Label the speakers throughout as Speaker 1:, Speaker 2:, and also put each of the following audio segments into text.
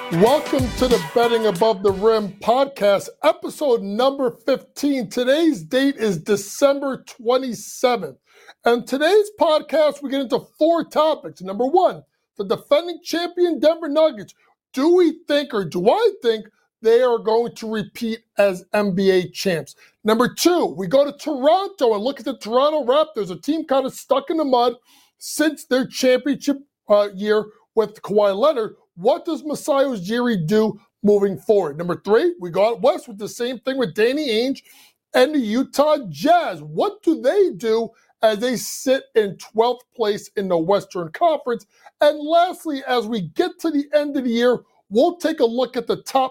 Speaker 1: Welcome to the Betting Above the Rim podcast, episode number 15. Today's date is December 27th. And today's podcast, we get into four topics. Number one, the defending champion Denver Nuggets. Do we think, or do I think, they are going to repeat as NBA champs? Number two, we go to Toronto and look at the Toronto Raptors, a team kind of stuck in the mud since their championship year with Kawhi Leonard. What does Masai Ujiri do moving forward? Number three, we go out west with the same thing with Danny Ainge and the Utah Jazz. What do they do as they sit in 12th place in the Western Conference? And lastly, as we get to the end of the year, we'll take a look at the top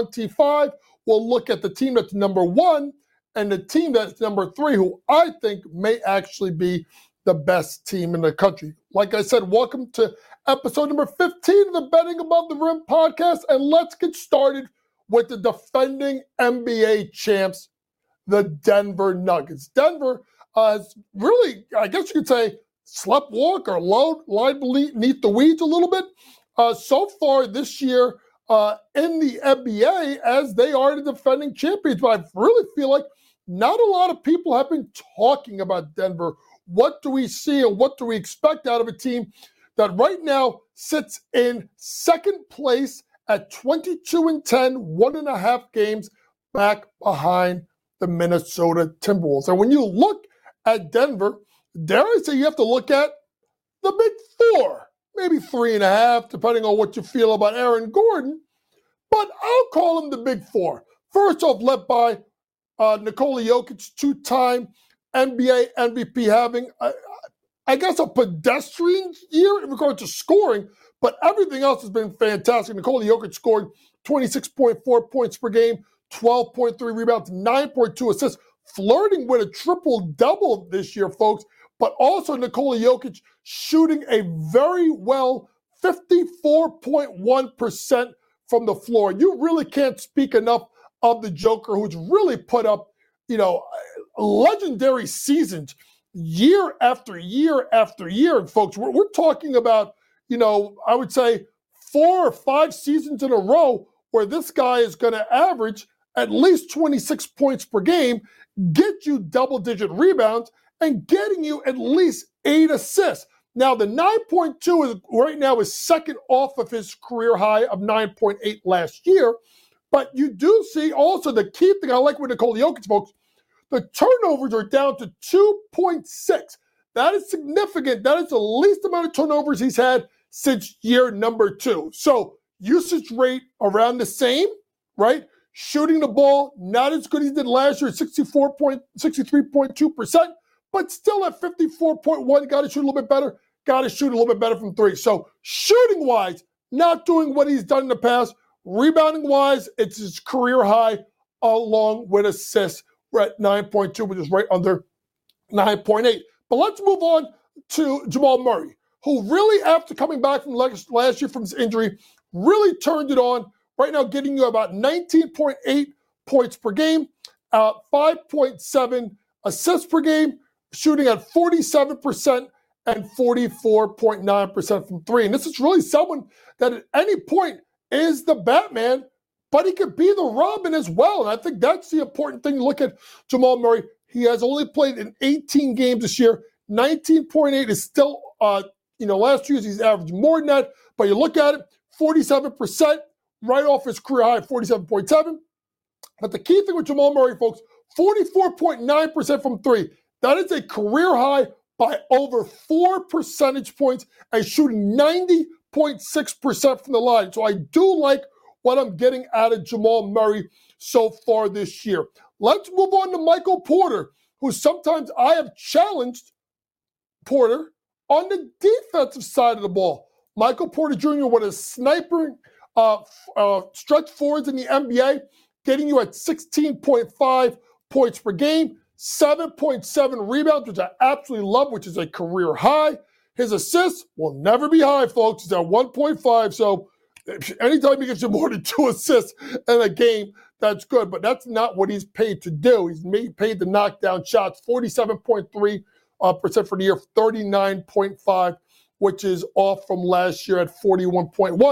Speaker 1: 25. We'll look at the team that's number one and the team that's number three, who I think may actually be the best team in the country. Like I said, welcome to episode number 15 of the Betting Above the Rim podcast, and let's get started with the defending NBA champs, the Denver Nuggets. Denver has really, I guess you could say, slept walk or lied beneath the weeds a little bit so far this year in the NBA, as they are the defending champions. But I really feel like not a lot of people have been talking about Denver. What do we see and what do we expect out of a team that right now sits in second place at 22-10, 1.5 games back behind the Minnesota Timberwolves? And when you look at Denver, dare I say you have to look at the big four, maybe 3.5, depending on what you feel about Aaron Gordon. But I'll call them the big four. First off, led by Nikola Jokic, two-time NBA MVP, having I guess a pedestrian year in regard to scoring, but everything else has been fantastic. Nikola Jokic scored 26.4 points per game, 12.3 rebounds, 9.2 assists, flirting with a triple-double this year, folks. But also Nikola Jokic shooting a very well 54.1% from the floor. You really can't speak enough of the Joker, who's really put up, legendary seasons year after year after year. And folks, we're talking about, I would say 4 or 5 seasons in a row where this guy is going to average at least 26 points per game, get you double-digit rebounds, and getting you at least 8 assists. Now, the 9.2 is right now is second off of his career high of 9.8 last year. But you do see also the key thing I like with Nikola Jokic, folks, the turnovers are down to 2.6. That is significant. That is the least amount of turnovers he's had since year number 2. So usage rate around the same, right? Shooting the ball, not as good as he did last year, 63.2%, but still at 54.1. Got to shoot a little bit better. Got to shoot a little bit better from 3. So shooting-wise, not doing what he's done in the past. Rebounding-wise, it's his career high along with assists. We're at 9.2, which is right under 9.8. But let's move on to Jamal Murray, who really, after coming back from last year from his injury, really turned it on. Right now, getting you about 19.8 points per game, 5.7 assists per game, shooting at 47% and 44.9% from 3. And this is really someone that at any point is the Batman, but he could be the Robin as well. And I think that's the important thing to look at Jamal Murray. He has only played in 18 games this year. 19.8 is still, last year he's averaged more than that. But you look at it, 47%, right off his career high of 47.7. But the key thing with Jamal Murray, folks, 44.9% from 3. That is a career high by over 4 percentage points and shooting 90.6% from the line. So I do like what I'm getting out of Jamal Murray so far this year. Let's move on to Michael Porter, who sometimes I have challenged Porter on the defensive side of the ball. Michael Porter Jr. with a sniper stretch forwards in the NBA, getting you at 16.5 points per game, 7.7 rebounds, which I absolutely love, which is a career high. His assists will never be high, folks. It's at 1.5. So anytime he gets you more than 2 assists in a game, that's good. But that's not what he's paid to do. He's paid to knock down shots, 47.3% for the year, 39.5, which is off from last year at 41.1.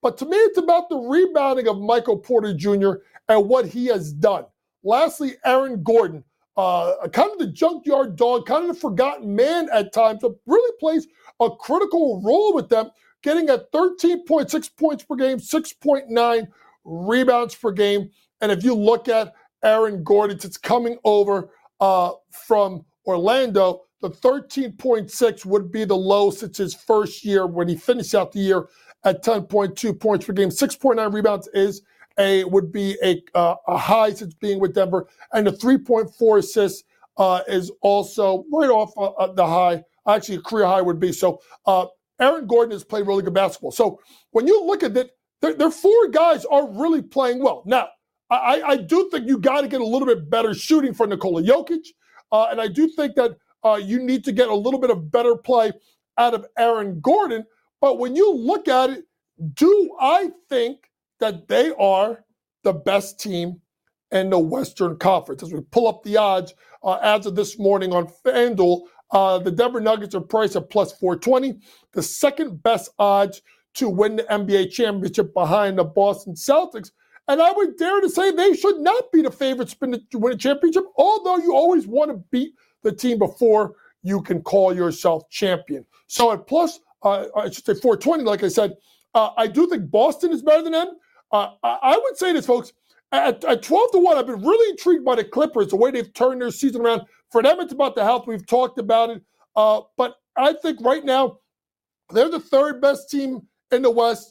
Speaker 1: But to me, it's about the rebounding of Michael Porter Jr. and what he has done. Lastly, Aaron Gordon, kind of the junkyard dog, kind of the forgotten man at times, but really plays a critical role with them, getting at 13.6 points per game, 6.9 rebounds per game. And if you look at Aaron Gordon, it's coming over from Orlando. The 13.6 would be the low since his first year when he finished out the year at 10.2 points per game. 6.9 rebounds would be a high since being with Denver. And the 3.4 assists is also right off the high. Actually, a career high would be. So Aaron Gordon has played really good basketball. So when you look at it, their four guys are really playing well. Now, I do think you got to get a little bit better shooting for Nikola Jokic. And I do think that you need to get a little bit of better play out of Aaron Gordon. But when you look at it, do I think that they are the best team in the Western Conference? As we pull up the odds as of this morning on FanDuel, the Denver Nuggets are priced at plus 420, the second best odds to win the NBA championship behind the Boston Celtics. And I would dare to say they should not be the favorites to win a championship, although you always want to beat the team before you can call yourself champion. So at plus, I should say 420, like I said, I do think Boston is better than them. I would say this, folks, at 12-1, I've been really intrigued by the Clippers, the way they've turned their season around. For them, it's about the health. We've talked about it. But I think right now, they're the third best team in the West.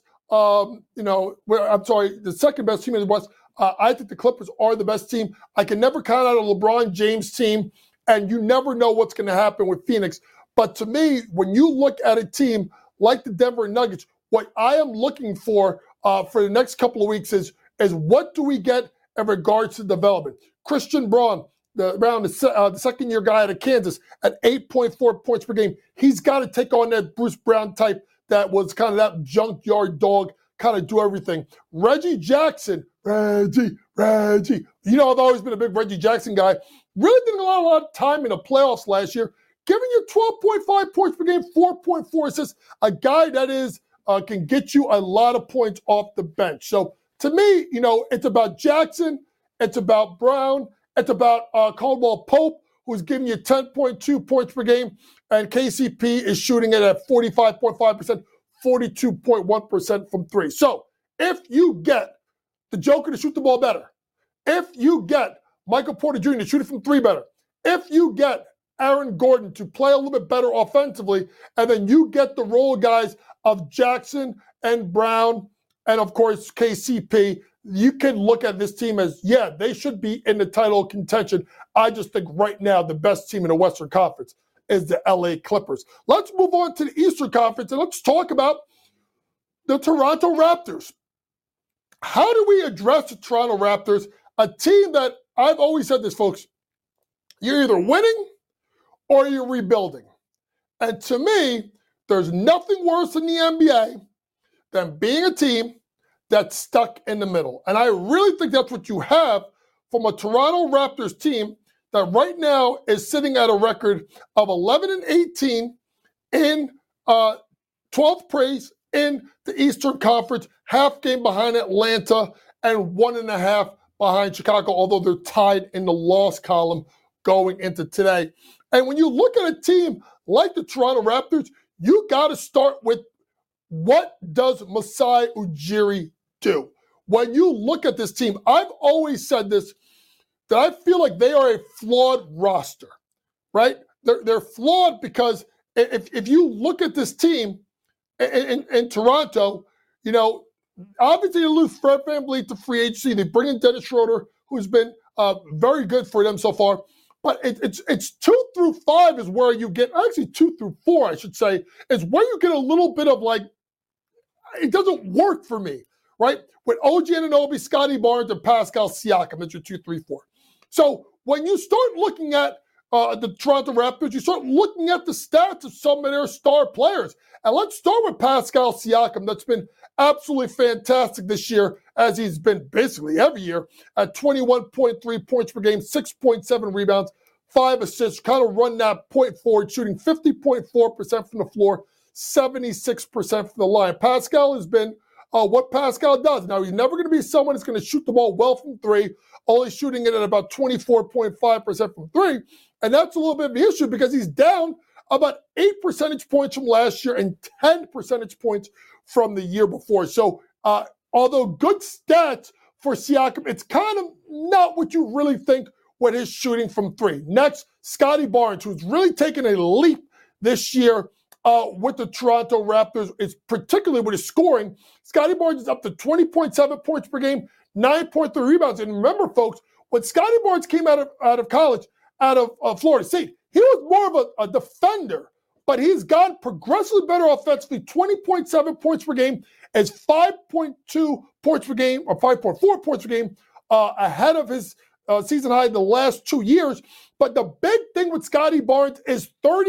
Speaker 1: The second best team in the West. I think the Clippers are the best team. I can never count out a LeBron James team, and you never know what's going to happen with Phoenix. But to me, when you look at a team like the Denver Nuggets, what I am looking for the next couple of weeks is what do we get in regards to development? Christian Braun, the second-year guy out of Kansas, at 8.4 points per game. He's got to take on that Bruce Brown type that was kind of that junkyard dog, kind of do everything. Reggie Jackson, Reggie. You know, I've always been a big Reggie Jackson guy. Really didn't allow a lot of time in the playoffs last year. Giving you 12.5 points per game, 4.4 assists. A guy that is can get you a lot of points off the bench. So to me, it's about Jackson. It's about Brown. It's about Caldwell Pope, who's giving you 10.2 points per game. And KCP is shooting it at 45.5%, 42.1% from three. So if you get the Joker to shoot the ball better, if you get Michael Porter Jr. to shoot it from three better, if you get Aaron Gordon to play a little bit better offensively, and then you get the role guys of Jackson and Brown and, of course, KCP, you can look at this team as, they should be in the title contention. I just think right now the best team in the Western Conference is the LA Clippers. Let's move on to the Eastern Conference, and let's talk about the Toronto Raptors. How do we address the Toronto Raptors, a team that I've always said this, folks, you're either winning or you're rebuilding. And to me, there's nothing worse in the NBA than being a team that's stuck in the middle. And I really think that's what you have from a Toronto Raptors team that right now is sitting at a record of 11-18 in 12th place in the Eastern Conference, half game behind Atlanta and 1.5 behind Chicago, although they're tied in the loss column going into today. And when you look at a team like the Toronto Raptors, you got to start with, what does Masai Ujiri do? When you look at this team, I've always said this, that I feel like they are a flawed roster, right? They're flawed because if you look at this team in Toronto, obviously they lose Fred VanVleet to free agency. They bring in Dennis Schroeder, who's been very good for them so far. But it's 2 through 5 is where you get, actually 2 through 4, I should say, is where you get a little bit of it doesn't work for me, right? With OG Anunoby, Scotty Barnes, and Pascal Siakam, that's your 2, 3, 4. So when you start looking at the Toronto Raptors, you start looking at the stats of some of their star players. And let's start with Pascal Siakam. That's been absolutely fantastic this year, as he's been basically every year, at 21.3 points per game, 6.7 rebounds, 5 assists, kind of run that point forward, shooting 50.4% from the floor, 76% from the line. Pascal has been what Pascal does. Now, he's never going to be someone that's going to shoot the ball well from three, only shooting it at about 24.5% from three. And that's a little bit of the issue because he's down about 8 percentage points from last year and 10 percentage points from the year before. So, although good stats for Siakam, it's kind of not what you really think with his shooting from three. Next, Scottie Barnes, who's really taken a leap this year with the Toronto Raptors, is particularly with his scoring. Scottie Barnes is up to 20.7 points per game, 9.3 rebounds. And remember, folks, when Scottie Barnes came out of college, out of Florida State, he was more of a defender, but he's gotten progressively better offensively, 20.7 points per game, as 5.2 points per game, or 5.4 points per game, ahead of his season high in the last 2 years. But the big thing with Scottie Barnes is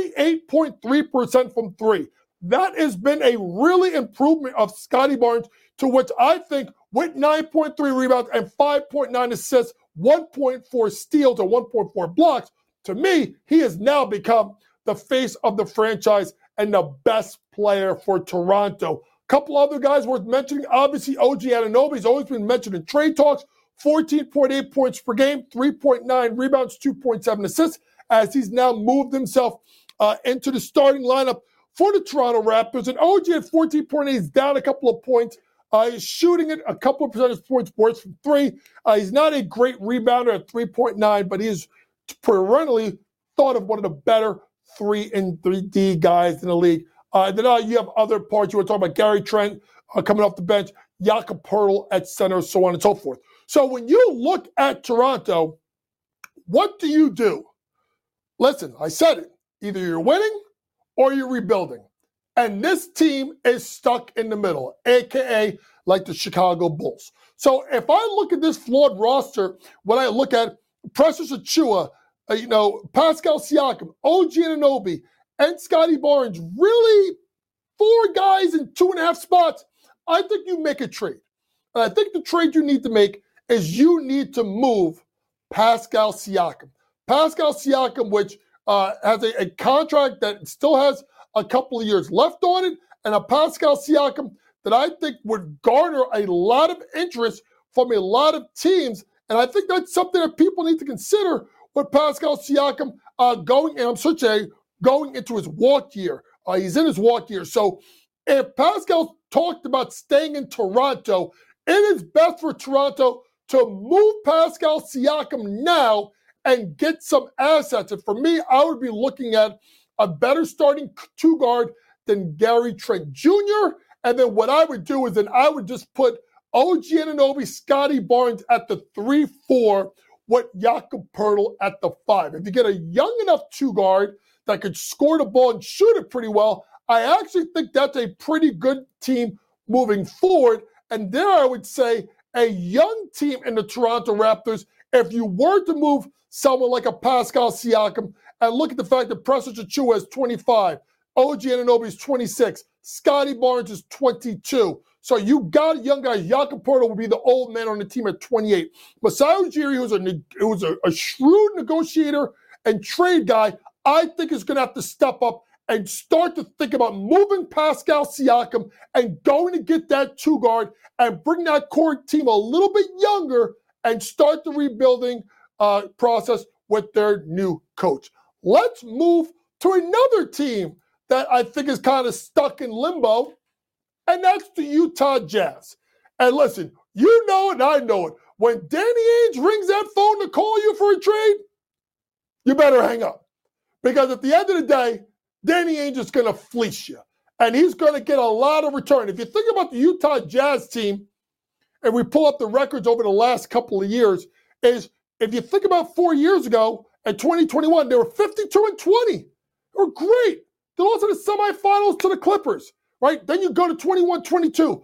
Speaker 1: 38.3% from three. That has been a really improvement of Scottie Barnes, to which I think with 9.3 rebounds and 5.9 assists, 1.4 steals, or 1.4 blocks, to me, he has now become the face of the franchise and the best player for Toronto. A couple other guys worth mentioning, obviously OG Anunoby has always been mentioned in trade talks. 14.8 points per game, 3.9 rebounds, 2.7 assists, as he's now moved himself into the starting lineup for the Toronto Raptors. And OG at 14.8 is down a couple of points. He's shooting it a couple of percentage points worse from three. He's not a great rebounder at 3.9, but he is perennially thought of one of the better 3 and 3D guys in the league. Then you have other parts. You were talking about Gary Trent coming off the bench, Jakob Poeltl at center, so on and so forth. So when you look at Toronto, what do? Listen, I said it. Either you're winning or you're rebuilding. And this team is stuck in the middle, a.k.a. like the Chicago Bulls. So if I look at this flawed roster, when I look at Precious Achiuwa, Pascal Siakam, OG Anunoby, and Scottie Barnes, really 4 guys in 2.5 spots, I think you make a trade. And I think the trade you need to make is you need to move Pascal Siakam. Pascal Siakam, which has a contract that still has a couple of years left on it, and a Pascal Siakam that I think would garner a lot of interest from a lot of teams. And I think that's something that people need to consider with Pascal Siakam going into his walk year. He's in his walk year. So if Pascal talked about staying in Toronto, it is best for Toronto to move Pascal Siakam now and get some assets. And for me, I would be looking at a better starting 2 guard than Gary Trent Jr. And then what I would do is then I would just put OG Anunoby, Scottie Barnes at the 3-4 with Jakob Poeltl at the 5. If you get a young enough 2 guard that could score the ball and shoot it pretty well, I actually think that's a pretty good team moving forward. And there I would say a young team in the Toronto Raptors, if you were to move someone like a Pascal Siakam, and look at the fact that Precious Achiuwa is 25, OG Anunoby is 26, Scottie Barnes is 22. So you got young guys. Jakob Poeltl will be the old man on the team at 28. Masai Ujiri, who's a shrewd negotiator and trade guy, I think is going to have to step up and start to think about moving Pascal Siakam and going to get that 2 guard and bring that core team a little bit younger and start the rebuilding process with their new coach. Let's move to another team that I think is kind of stuck in limbo, and that's the Utah Jazz. And listen, you know it and I know it. When Danny Ainge rings that phone to call you for a trade, you better hang up. Because at the end of the day, Danny Ainge is going to fleece you. And he's going to get a lot of return. If you think about the Utah Jazz team, and we pull up the records over the last couple of years, is if you think about 4 years ago, in 2021, they were 52-20. They were great. They lost in the semifinals to the Clippers, right? Then you go to 21-22,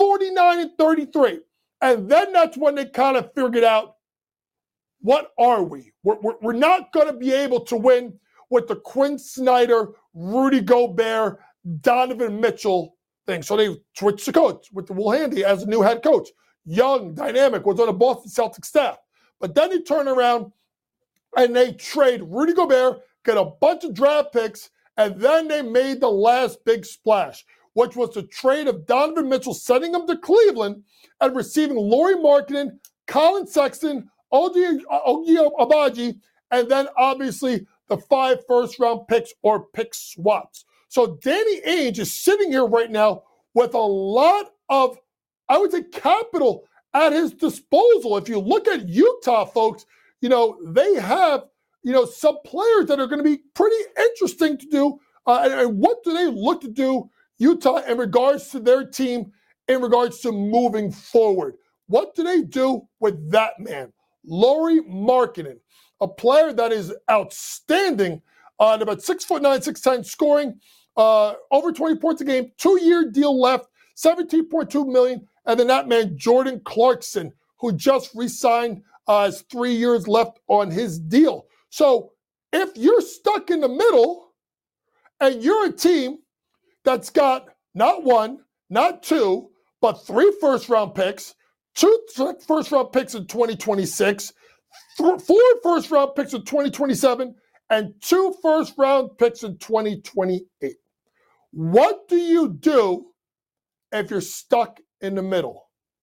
Speaker 1: 49-33. And then that's when they kind of figured out, what are we? We're not going to be able to win with the Quinn Snyder, Rudy Gobert, Donovan Mitchell thing. So they switched the coach with Will Handy as a new head coach. Young, dynamic, was on the Boston Celtics staff. But then they turn around and they trade Rudy Gobert, get a bunch of draft picks, and then they made the last big splash which was the trade of Donovan Mitchell sending him to Cleveland and receiving Lauri Markkanen, Colin Sexton, Ogie Abaji, and then obviously the 5 first-round picks or pick swaps. So Danny Ainge is sitting here right now with a lot of, I would say, capital at his disposal. If you look at Utah, folks, they have, some players that are going to be pretty interesting to do. And what do they look to do, Utah, in regards to their team, in regards to moving forward? What do they do with that man, Lauri Markkanen, a player that is outstanding at about 6'9", 6'10", scoring over 20 points a game, 2-year deal left, $17.2 million, and then that man, Jordan Clarkson, who just re-signed, has 3 years left on his deal. So if you're stuck in the middle and you're a team that's got not 1, not 2, but 3 first-round picks, 2 first-round picks in 2026, 4 first-round picks in 2027, and 2 first-round picks in 2028. What do you do if you're stuck in the middle?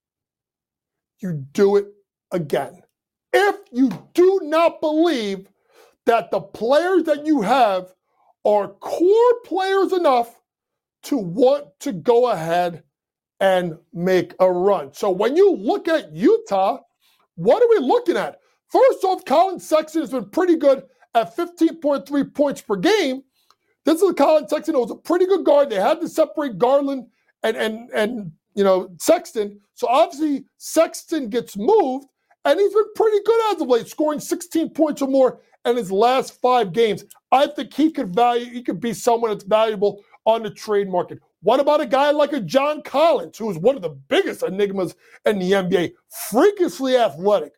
Speaker 1: You do it again. If you do not believe that the players that you have are core players enough to want to go ahead and make a run. So when you look at Utah, what are we looking at? First off, Colin Sexton has been pretty good at 15.3 points per game. This is Colin Sexton who was a pretty good guard. They had to separate Garland and Sexton. So obviously Sexton gets moved, and he's been pretty good as of late, scoring 16 points or more in his last 5 games. I think he could be someone that's valuable on the trade market. What about a guy like a John Collins, who is one of the biggest enigmas in the NBA, freakishly athletic?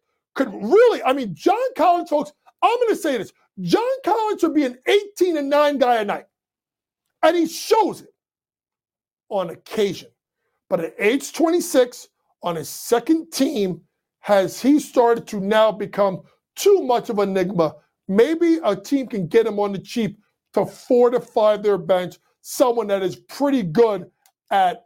Speaker 1: John Collins, folks, I'm going to say this. John Collins should be an 18-9 guy a night. And he shows it on occasion. But at age 26, on his second team, has he started to now become too much of an enigma? Maybe a team can get him on the cheap to fortify their bench, someone that is pretty good at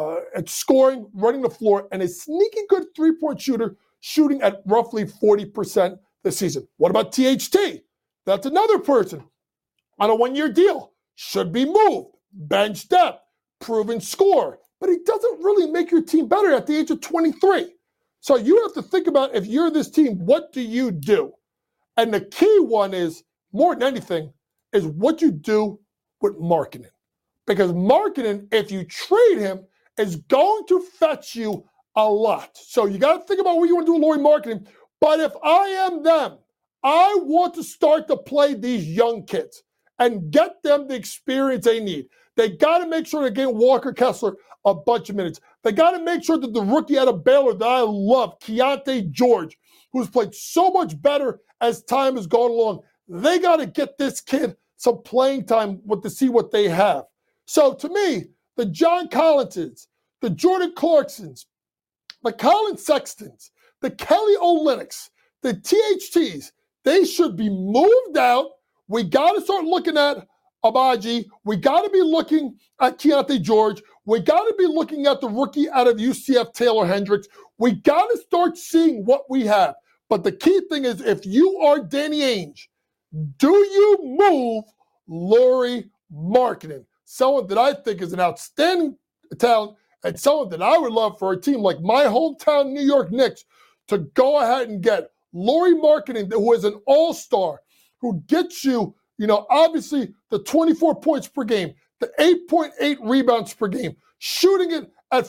Speaker 1: scoring, running the floor, and a sneaky good three-point shooter, shooting at roughly 40% this season. What about THT? That's another person on a 1-year deal. Should be moved, bench depth, proven score. But he doesn't really make your team better at the age of 23. So you have to think about, if you're this team, what do you do? And the key one is, more than anything, is what you do with Markkanen. Because Markkanen, if you trade him, is going to fetch you a lot. So you got to think about what you want to do with Lauri Markkanen. But if I am them, I want to start to play these young kids and get them the experience they need. They got to make sure they're getting Walker Kessler a bunch of minutes. They got to make sure that the rookie out of Baylor that I love, Keontae George, who's played so much better as time has gone along, they got to get this kid some playing time to see what they have. So to me, the John Collinses, the Jordan Clarksons, the Colin Sextons, the Kelly Olynyk's, the THTs, they should be moved out. We got to start looking at Abaji. We got to be looking at Keontae George. We got to be looking at the rookie out of UCF, Taylor Hendricks. We got to start seeing what we have. But the key thing is, if you are Danny Ainge, do you move Lauri Markkanen? Someone that I think is an outstanding talent, and someone that I would love for a team like my hometown New York Knicks to go ahead and get Lauri Markkanen, who is an all-star, who gets you, obviously the 24 points per game, the 8.8 rebounds per game, shooting it at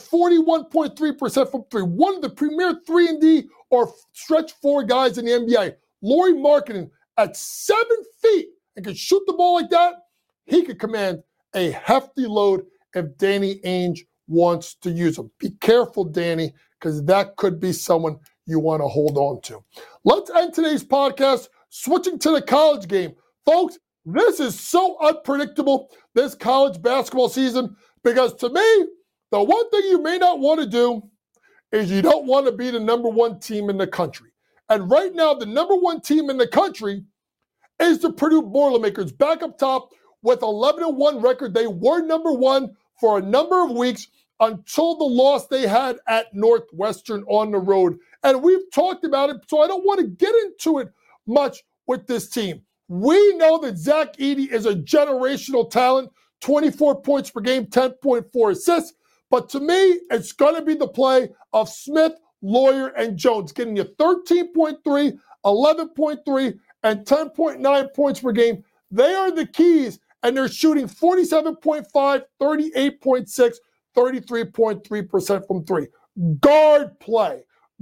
Speaker 1: 41.3% from 3, one of the premier 3-and-D or stretch 4 guys in the NBA. Lauri Markkanen at 7 feet and can shoot the ball like that, he could command a hefty load if Danny Ainge wants to use him. Be careful, Danny, because that could be someone you want to hold on to. Let's end today's podcast switching to the college game. Folks, this is so unpredictable, this college basketball season, because to me, the one thing you may not want to do is you don't want to be the number 1 team in the country. And right now, the number 1 team in the country is the Purdue Boilermakers, back up top with 11-1 record. They were number 1 for a number of weeks until the loss they had at Northwestern on the road. And we've talked about it, so I don't want to get into it much with this team. We know that Zach Edey is a generational talent, 24 points per game, 10.4 assists. But to me, it's going to be the play of Smith, Lawyer, and Jones, getting you 13.3, 11.3, and 10.9 points per game. They are the keys, and they're shooting 47.5, 38.6, 33.3% from three. Guard play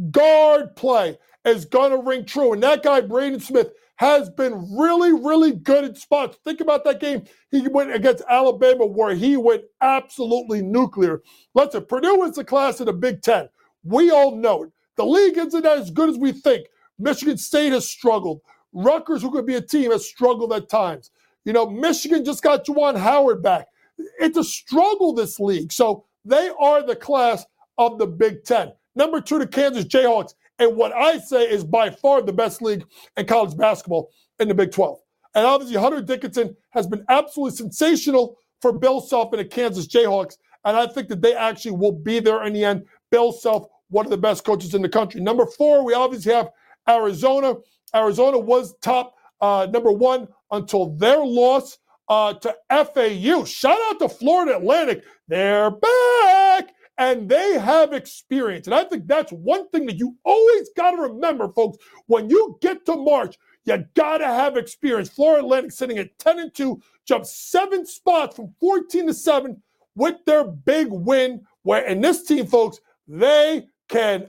Speaker 1: is going to ring true. And that guy, Braden Smith, has been really, really good in spots. Think about that game he went against Alabama where he went absolutely nuclear. Listen, Purdue is the class of the Big Ten. We all know it. The league isn't as good as we think. Michigan State has struggled. Rutgers, who could be a team, has struggled at times. Michigan just got Juwan Howard back. It's a struggle, this league. So they are the class of the Big Ten. Number 2, the Kansas Jayhawks. And what I say is by far the best league in college basketball in the Big 12. And obviously, Hunter Dickinson has been absolutely sensational for Bill Self and the Kansas Jayhawks. And I think that they actually will be there in the end. Bill Self, one of the best coaches in the country. Number 4, we obviously have Arizona. Arizona was top number 1 until their loss to FAU. Shout out to Florida Atlantic. They're back. And they have experience. And I think that's one thing that you always got to remember, folks. When you get to March, you got to have experience. Florida Atlantic sitting at 10-2, jumped 7 spots from 14-7 with their big win. And this team, folks, they can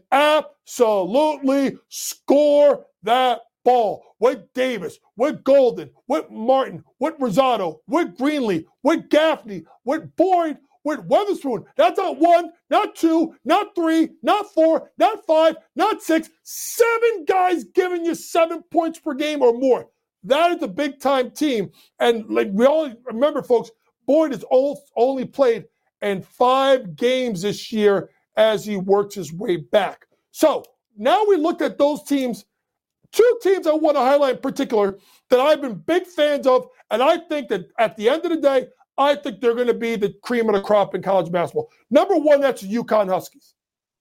Speaker 1: absolutely score that ball with Davis, with Golden, with Martin, with Rosado, with Greenlee, with Gaffney, with Boyd, with Weatherspoon. That's not 1, not 2, not 3, not 4, not 5, not 6. 7 guys giving you 7 points per game or more. That is a big-time team. And like we all remember, folks, Boyd has only played in 5 games this year as he works his way back. So now we looked at those teams. 2 teams I want to highlight in particular that I've been big fans of, and I think that at the end of the day, I think they're going to be the cream of the crop in college basketball. Number 1, that's the UConn Huskies.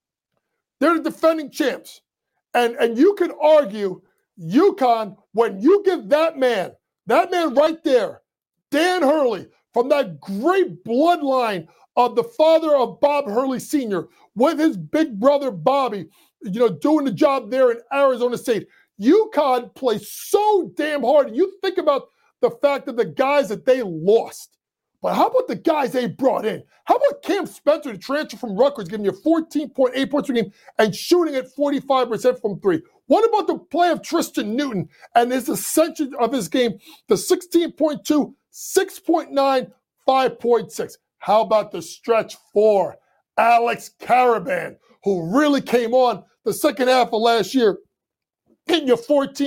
Speaker 1: They're the defending champs. And you can argue UConn, when you give that man right there, Dan Hurley, from that great bloodline of the father of Bob Hurley Sr., with his big brother Bobby, doing the job there in Arizona State. UConn plays so damn hard. And you think about the fact that the guys that they lost. But how about the guys they brought in? How about Cam Spencer, the transfer from Rutgers, giving you 14.8 points per game and shooting at 45% from 3? What about the play of Tristan Newton and his ascension of his game to 16.2, 6.9, 5.6? How about the stretch 4? Alex Caravan, who really came on the second half of last year, hitting you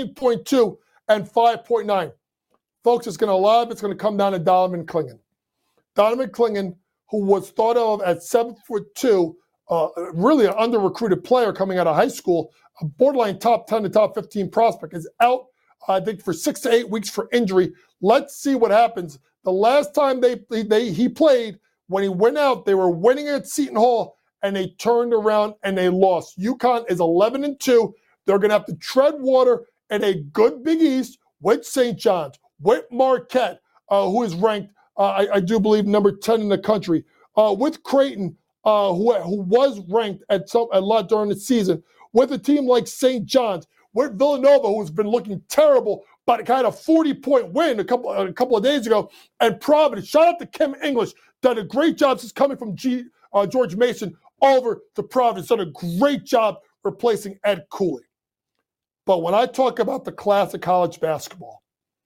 Speaker 1: 14.2 and 5.9. Folks, a lot of it's going to come down to Donovan Clingan. Donovan Clingan, who was thought of at 7'2", really an under-recruited player coming out of high school, a borderline top 10 to top 15 prospect, is out, I think, for 6 to 8 weeks for injury. Let's see what happens. The last time he played, when he went out, they were winning at Seton Hall, and they turned around and they lost. UConn is 11-2. They're going to have to tread water in a good Big East with St. John's, with Marquette, who is ranked, I do believe, number 10 in the country, with Creighton, who was ranked at a lot during the season, with a team like St. John's, with Villanova, who's been looking terrible, but got a 40-point win a couple of days ago, and Providence. Shout out to Kim English, done a great job since coming from George Mason over to Providence, done a great job replacing Ed Cooley. But when I talk about the class of college basketball,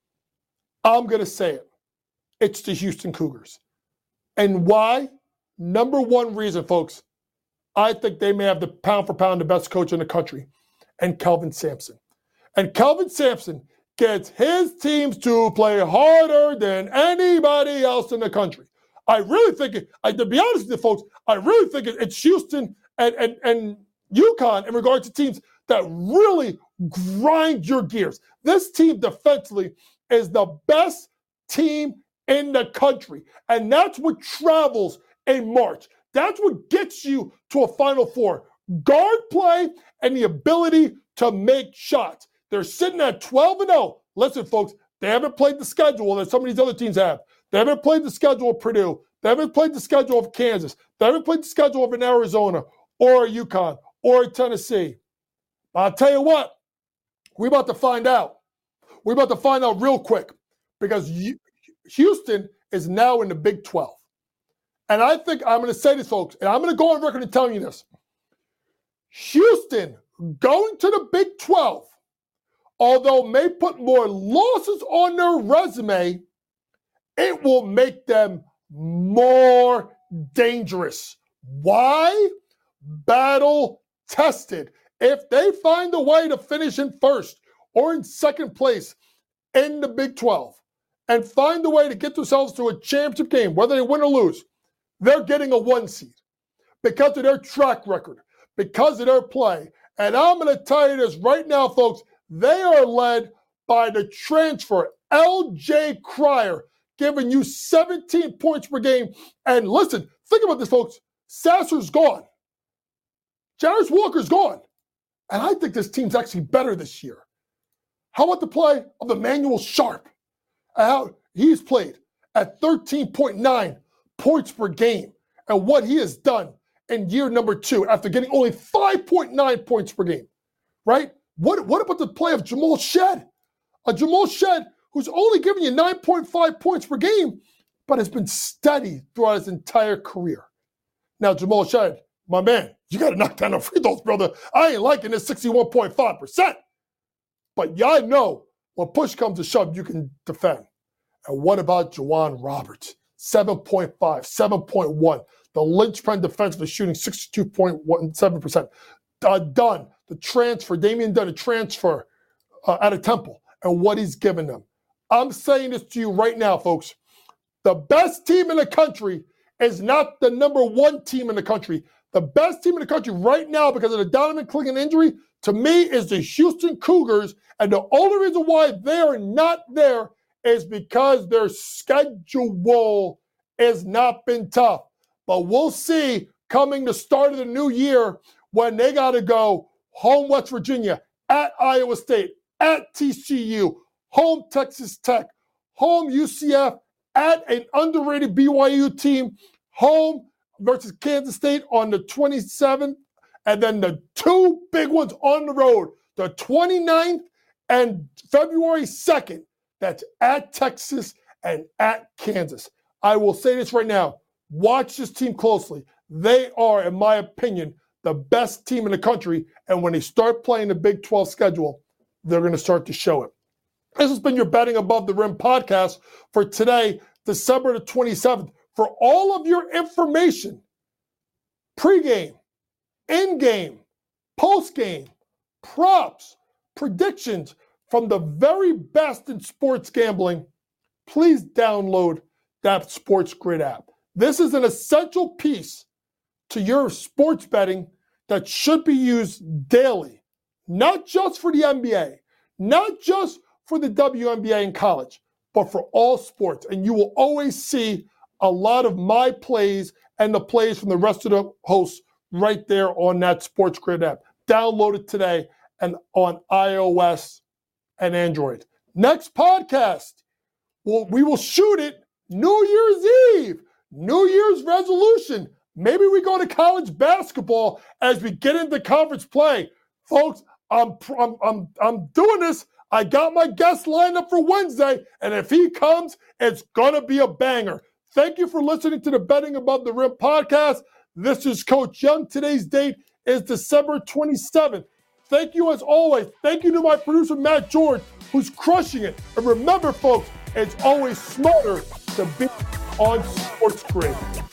Speaker 1: I'm going to say it. It's the Houston Cougars. And why? Number 1 reason, folks, I think they may have the pound for pound the best coach in the country, and Kelvin Sampson. And Kelvin Sampson gets his teams to play harder than anybody else in the country. I really think, to be honest with you, folks, I really think it's Houston and UConn in regards to teams that really grind your gears. This team defensively is the best team in the country. And that's what travels in March. That's what gets you to a Final Four. Guard play and the ability to make shots. They're sitting at 12-0. Listen, folks, they haven't played the schedule that some of these other teams have. They haven't played the schedule of Purdue. They haven't played the schedule of Kansas. They haven't played the schedule of an Arizona or a UConn or a Tennessee. I'll tell you what, we're about to find out. We're about to find out real quick because Houston is now in the Big 12. And I think I'm going to say this, folks, and I'm going to go on record and tell you this. Houston going to the Big 12, although may put more losses on their resume, it will make them more dangerous. Why? Battle tested. If they find a way to finish in first or in second place in the Big 12 and find a way to get themselves to a championship game, whether they win or lose, they're getting a 1 seed because of their track record, because of their play. And I'm going to tell you this right now, folks, they are led by the transfer, L.J. Cryer, giving you 17 points per game. And listen, think about this, folks. Sasser's gone. Jarace Walker's gone. And I think this team's actually better this year. How about the play of Emmanuel Sharp? How he's played at 13.9 points per game and what he has done in year number 2 after getting only 5.9 points per game, right? What about the play of Jamal Shead? A Jamal Shead who's only giving you 9.5 points per game, but has been steady throughout his entire career. Now, Jamal Shead, my man, you got to knock down the free throws, brother. I ain't liking this 61.5%. But y'all know when push comes to shove, you can defend. And what about Juwan Roberts? 7.5, 7.1. The linchpin defensively shooting 62.17%. Dunn, the transfer, Damian Dunn, a transfer out of Temple, and what he's given them. I'm saying this to you right now, folks. The best team in the country is not the number 1 team in the country. The best team in the country right now, because of the Donovan Clingan injury, to me is the Houston Cougars. And the only reason why they are not there is because their schedule has not been tough. But we'll see coming the start of the new year when they got to go home West Virginia, at Iowa State, at TCU, home Texas Tech, home UCF, at an underrated BYU team, home versus Kansas State on the 27th, and then the 2 big ones on the road, the 29th and February 2nd. That's at Texas and at Kansas. I will say this right now. Watch this team closely. They are, in my opinion, the best team in the country, and when they start playing the Big 12 schedule, they're going to start to show it. This has been your Betting Above the Rim podcast for today, December the 27th. For all of your information, pregame, in-game, post-game, props, predictions from the very best in sports gambling, please download that Sports Grid app. This is an essential piece to your sports betting that should be used daily, not just for the NBA, not just for the WNBA in college, but for all sports. And you will always see a lot of my plays and the plays from the rest of the hosts right there on that Sports Grid app. Download it today and on iOS and Android. Next podcast, we will shoot it New Year's Eve, New Year's resolution. Maybe we go to college basketball as we get into conference play. Folks, I'm doing this. I got my guest lined up for Wednesday, and if he comes, it's going to be a banger. Thank you for listening to the Betting Above the Rim podcast. This is Coach Young. Today's date is December 27th. Thank you as always. Thank you to my producer, Matt George, who's crushing it. And remember, folks, it's always smarter to be on Sports Grid.